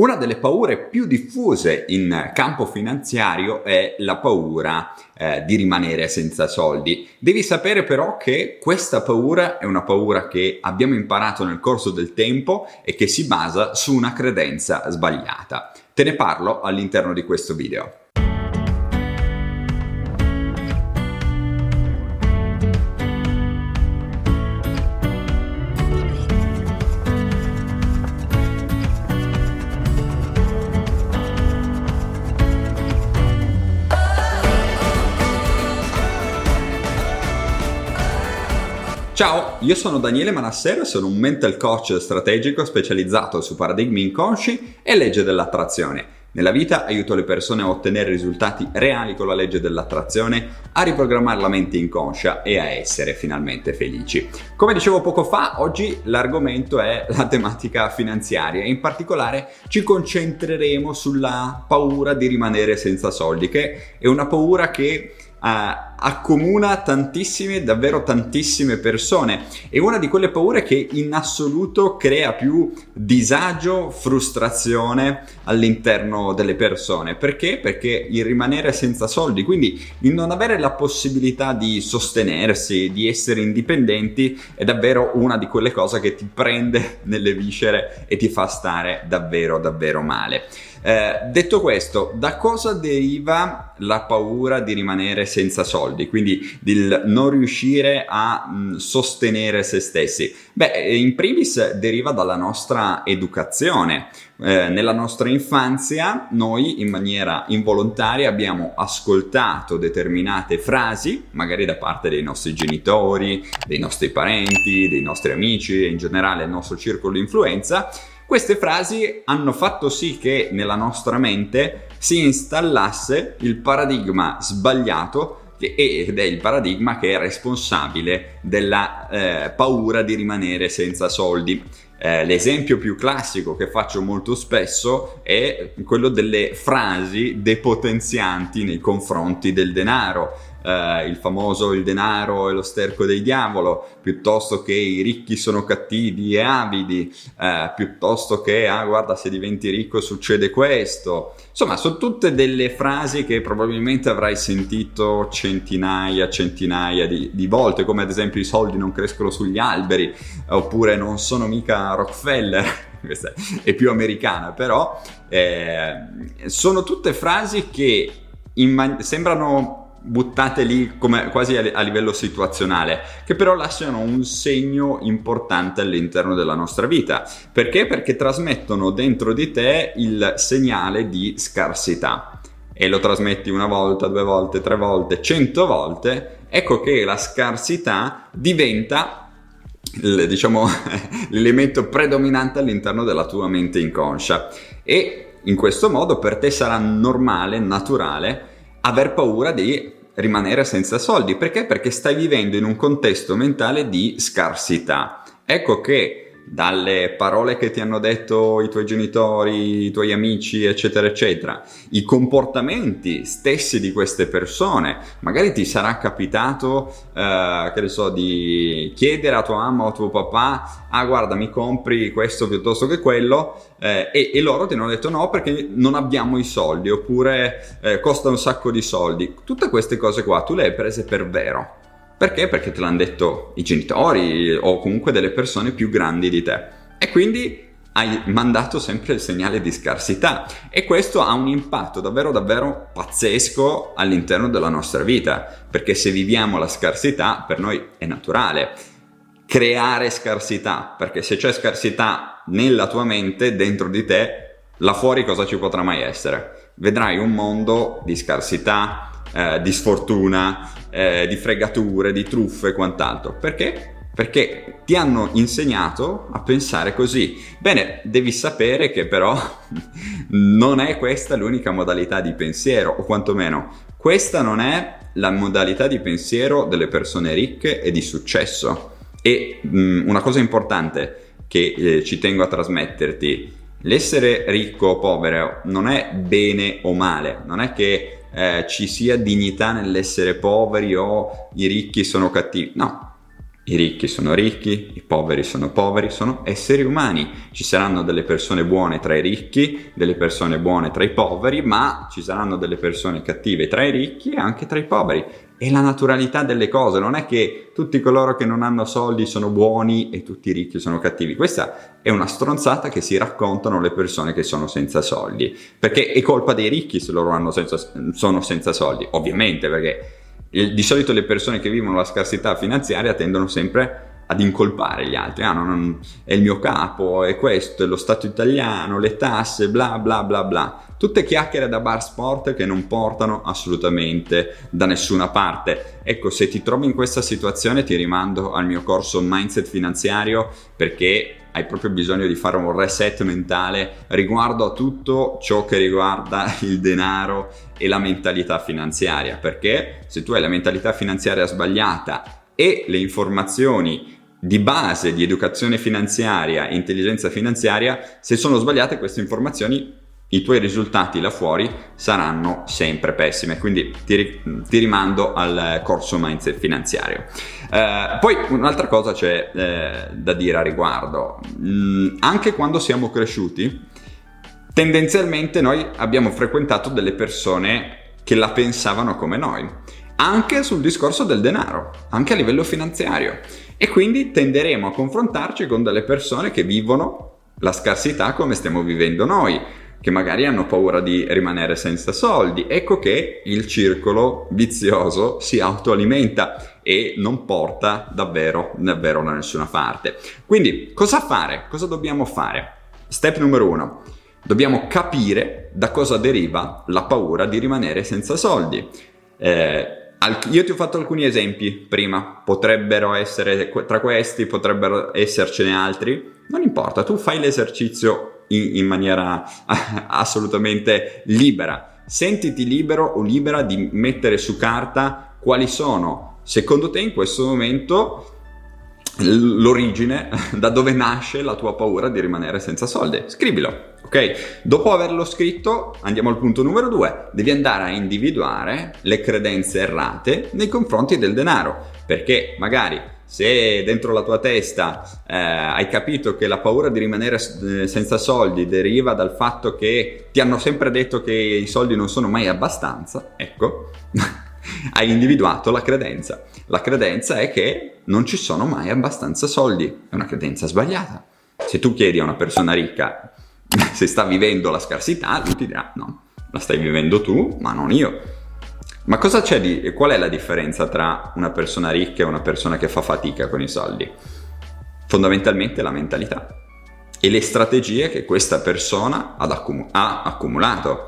Una delle paure più diffuse in campo finanziario è la paura di rimanere senza soldi. Devi sapere però che questa paura è una paura che abbiamo imparato nel corso del tempo e che si basa su una credenza sbagliata. Te ne parlo all'interno di questo video. Ciao, io sono Daniele Manassero e sono un mental coach strategico specializzato su paradigmi inconsci e legge dell'attrazione. Nella vita aiuto le persone a ottenere risultati reali con la legge dell'attrazione, a riprogrammare la mente inconscia e a essere finalmente felici. Come dicevo poco fa, oggi l'argomento è la tematica finanziaria e in particolare ci concentreremo sulla paura di rimanere senza soldi, che è una paura che accomuna davvero tantissime persone. È una di quelle paure che in assoluto crea più disagio, frustrazione all'interno delle persone. Perché? Perché il rimanere senza soldi, quindi il non avere la possibilità di sostenersi, di essere indipendenti, è davvero una di quelle cose che ti prende nelle viscere e ti fa stare davvero male. Detto questo, da cosa deriva la paura di rimanere senza soldi, quindi di non riuscire a sostenere se stessi? In primis deriva dalla nostra educazione. Nella nostra infanzia noi in maniera involontaria abbiamo ascoltato determinate frasi, magari da parte dei nostri genitori, dei nostri parenti, dei nostri amici e in generale il nostro circolo di influenza. Queste frasi hanno fatto sì che nella nostra mente si installasse il paradigma sbagliato ed è il paradigma che è responsabile della paura di rimanere senza soldi. L'esempio più classico che faccio molto spesso è quello delle frasi depotenzianti nei confronti del denaro. Il famoso "il denaro è lo sterco del diavolo", piuttosto che "i ricchi sono cattivi e avidi", piuttosto che guarda, se diventi ricco succede questo. Insomma, sono tutte delle frasi che probabilmente avrai sentito centinaia di volte, come ad esempio "i soldi non crescono sugli alberi", oppure "non sono mica Rockefeller". Questa è più americana, però sono tutte frasi che sembrano buttate lì come quasi a livello situazionale, che però lasciano un segno importante all'interno della nostra vita. Perché? Perché trasmettono dentro di te il segnale di scarsità, e lo trasmetti una volta, 2 volte, 3 volte, 100 volte. Ecco che la scarsità diventa l'elemento predominante all'interno della tua mente inconscia, e in questo modo per te sarà normale, naturale aver paura di rimanere senza soldi. Perché? Perché stai vivendo in un contesto mentale di scarsità. Ecco che dalle parole che ti hanno detto i tuoi genitori, i tuoi amici, eccetera eccetera, i comportamenti stessi di queste persone, magari ti sarà capitato di chiedere a tua mamma o a tuo papà: guarda, mi compri questo piuttosto che quello, e loro ti hanno detto no perché non abbiamo i soldi, oppure costa un sacco di soldi. Tutte queste cose qua tu le hai prese per vero. Perché? Perché te l'hanno detto i genitori o comunque delle persone più grandi di te, e quindi hai mandato sempre il segnale di scarsità, e questo ha un impatto davvero pazzesco all'interno della nostra vita, perché se viviamo la scarsità per noi è naturale creare scarsità, perché se c'è scarsità nella tua mente, dentro di te, là fuori cosa ci potrà mai essere? Vedrai un mondo di scarsità, di sfortuna, di fregature, di truffe e quant'altro. Perché? Perché ti hanno insegnato a pensare così. Bene, devi sapere che però non è questa l'unica modalità di pensiero, o quantomeno questa non è la modalità di pensiero delle persone ricche e di successo. E una cosa importante che ci tengo a trasmetterti: l'essere ricco o povero non è bene o male, non è che ci sia dignità nell'essere poveri o i ricchi sono cattivi. No, I ricchi sono ricchi, i poveri sono esseri umani. Ci saranno delle persone buone tra i ricchi, delle persone buone tra i poveri, ma ci saranno delle persone cattive tra i ricchi e anche tra i poveri. È la naturalità delle cose, non è che tutti coloro che non hanno soldi sono buoni e tutti i ricchi sono cattivi. Questa è una stronzata che si raccontano le persone che sono senza soldi, perché è colpa dei ricchi se loro sono senza soldi, ovviamente, perché di solito le persone che vivono la scarsità finanziaria tendono sempre ad incolpare gli altri. È il mio capo, è questo, è lo Stato italiano, le tasse, bla bla bla bla. Tutte chiacchiere da bar sport che non portano assolutamente da nessuna parte. Ecco, se ti trovi in questa situazione ti rimando al mio corso Mindset Finanziario, perché hai proprio bisogno di fare un reset mentale riguardo a tutto ciò che riguarda il denaro e la mentalità finanziaria, perché se tu hai la mentalità finanziaria sbagliata e le informazioni di base di educazione finanziaria e intelligenza finanziaria, se sono sbagliate queste informazioni, i tuoi risultati là fuori saranno sempre pessimi. Quindi ti rimando al corso Mindset Finanziario. Poi un'altra cosa c'è da dire a riguardo. Anche quando siamo cresciuti, tendenzialmente noi abbiamo frequentato delle persone che la pensavano come noi, anche sul discorso del denaro, anche a livello finanziario, e quindi tenderemo a confrontarci con delle persone che vivono la scarsità come stiamo vivendo noi, che magari hanno paura di rimanere senza soldi. Ecco che il circolo vizioso si autoalimenta e non porta davvero da nessuna parte. Quindi cosa fare? Cosa dobbiamo fare? Step numero 1. Dobbiamo capire da cosa deriva la paura di rimanere senza soldi. Io ti ho fatto alcuni esempi prima, potrebbero essere tra questi, potrebbero essercene altri, non importa, tu fai l'esercizio in maniera assolutamente libera. Sentiti libero o libera di mettere su carta quali sono, secondo te in questo momento, l'origine, da dove nasce la tua paura di rimanere senza soldi. Scrivilo, ok? Dopo averlo scritto, andiamo al punto numero 2. Devi andare a individuare le credenze errate nei confronti del denaro, perché magari se dentro la tua testa hai capito che la paura di rimanere senza soldi deriva dal fatto che ti hanno sempre detto che i soldi non sono mai abbastanza, ecco, hai individuato la credenza. La credenza è che non ci sono mai abbastanza soldi. È una credenza sbagliata. Se tu chiedi a una persona ricca se sta vivendo la scarsità, lui ti dirà no, la stai vivendo tu, ma non io. Ma cosa c'è qual è la differenza tra una persona ricca e una persona che fa fatica con i soldi? Fondamentalmente la mentalità e le strategie che questa persona ha accumulato.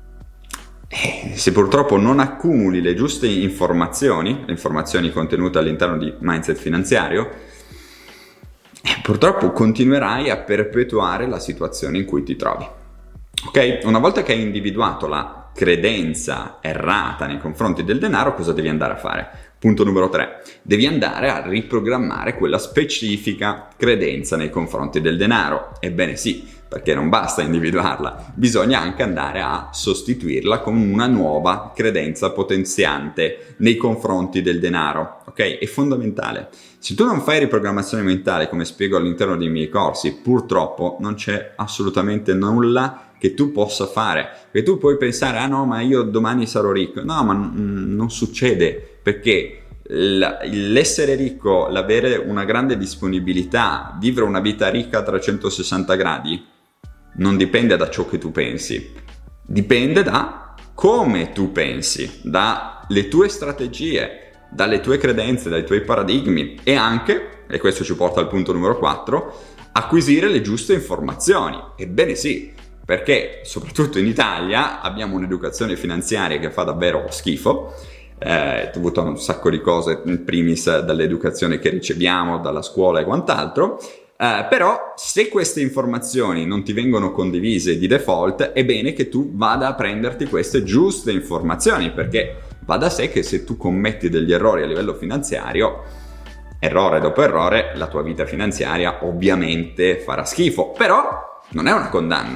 Se purtroppo non accumuli le giuste informazioni, le informazioni contenute all'interno di Mindset Finanziario, purtroppo continuerai a perpetuare la situazione in cui ti trovi. Ok? Una volta che hai individuato la credenza errata nei confronti del denaro, cosa devi andare a fare? Punto numero 3. Devi andare a riprogrammare quella specifica credenza nei confronti del denaro. Ebbene sì, perché non basta individuarla, bisogna anche andare a sostituirla con una nuova credenza potenziante nei confronti del denaro. Ok? È fondamentale. Se tu non fai riprogrammazione mentale, come spiego all'interno dei miei corsi, purtroppo non c'è assolutamente nulla che tu possa fare, che tu puoi pensare no, ma io domani sarò ricco. No, ma non succede, perché l'essere ricco, l'avere una grande disponibilità, vivere una vita ricca a 360 gradi non dipende da ciò che tu pensi, dipende da come tu pensi, dalle tue strategie, dalle tue credenze, dai tuoi paradigmi, e anche, e questo ci porta al punto numero 4, acquisire le giuste informazioni. Ebbene sì, perché soprattutto in Italia abbiamo un'educazione finanziaria che fa davvero schifo, dovuto a un sacco di cose, in primis dall'educazione che riceviamo, dalla scuola e quant'altro, però se queste informazioni non ti vengono condivise di default, è bene che tu vada a prenderti queste giuste informazioni, perché va da sé che se tu commetti degli errori a livello finanziario, errore dopo errore, la tua vita finanziaria ovviamente farà schifo, però non è una condanna.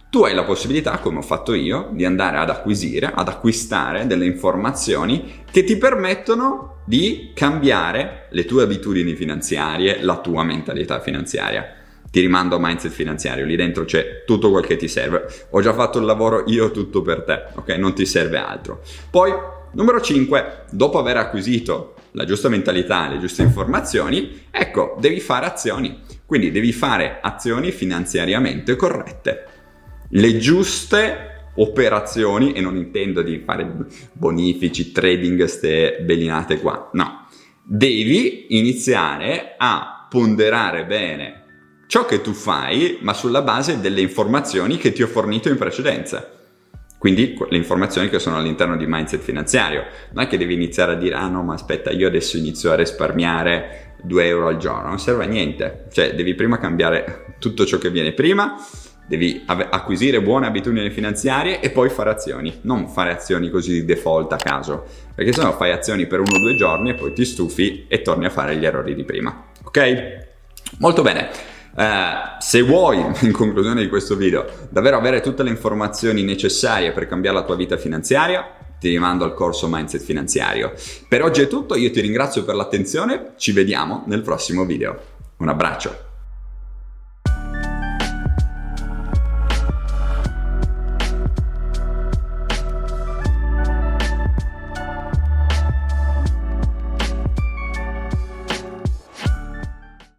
tu hai la possibilità, come ho fatto io, di andare ad acquistare delle informazioni che ti permettono di cambiare le tue abitudini finanziarie, la tua mentalità finanziaria. Ti rimando a Mindset Finanziario, lì dentro c'è tutto quel che ti serve. Ho già fatto il lavoro io tutto per te, ok? Non ti serve altro. Poi, numero 5, dopo aver acquisito la giusta mentalità, le giuste informazioni, ecco, devi fare azioni. Quindi devi fare azioni finanziariamente corrette. Le giuste operazioni, e non intendo di fare bonifici, trading, ste belinate qua, no. Devi iniziare a ponderare bene ciò che tu fai, ma sulla base delle informazioni che ti ho fornito in precedenza. Quindi le informazioni che sono all'interno di Mindset Finanziario. Non è che devi iniziare a dire, ah no, ma aspetta, io adesso inizio a risparmiare 2 euro al giorno. Non serve a niente. Cioè, devi prima cambiare tutto ciò che viene prima, devi acquisire buone abitudini finanziarie e poi fare azioni. Non fare azioni così di default a caso, perché sennò fai azioni per 1 o 2 giorni e poi ti stufi e torni a fare gli errori di prima. Ok? Molto bene. Se vuoi, in conclusione di questo video, davvero avere tutte le informazioni necessarie per cambiare la tua vita finanziaria, ti rimando al corso Mindset Finanziario. Per oggi è tutto, io ti ringrazio per l'attenzione, ci vediamo nel prossimo video. Un abbraccio.